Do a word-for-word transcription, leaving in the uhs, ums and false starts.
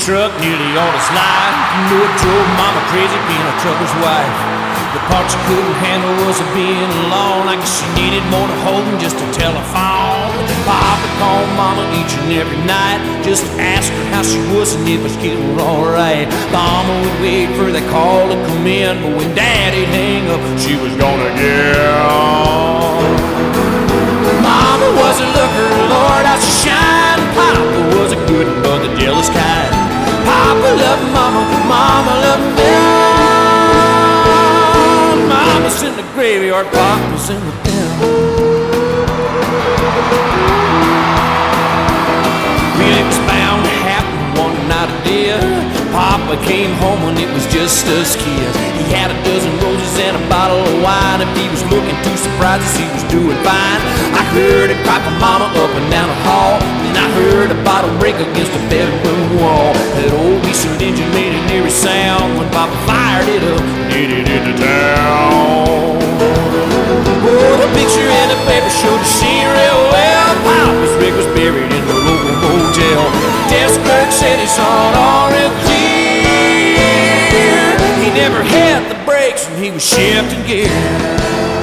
truck nearly all his life. You know it drove Mama crazy being a trucker's wife. The part she couldn't handle was a being alone. I guess she needed more to hold than just a telephone. Papa called Mama each and every night just to ask her how she was and if it was getting alright. Mama would wait for the call to come in, but when Daddy'd hang up, she was gonna get on. Mama was a looker, Lord, how she shined. Papa was a good but the jealous kind. Papa loved Mama, Mama loved me. Mama's in the graveyard, Papa's in the town. Well, it was bound to happen one night a day. Papa came home when it was just us kids. He had a dozen roses and a bottle of wine. If he was looking too surprised, he was doing fine. I heard him cry for Mama up and down the hall. Then I heard a bottle break against the bedroom wall. That old diesel engine made an eerie sound when Papa fired it up and hit it into town. Oh, the picture in the paper showed the scene real well. Papa's rig was buried in the local motel. Desk clerk said he saw it all real clear. He never had the brakes and he was shifting gear.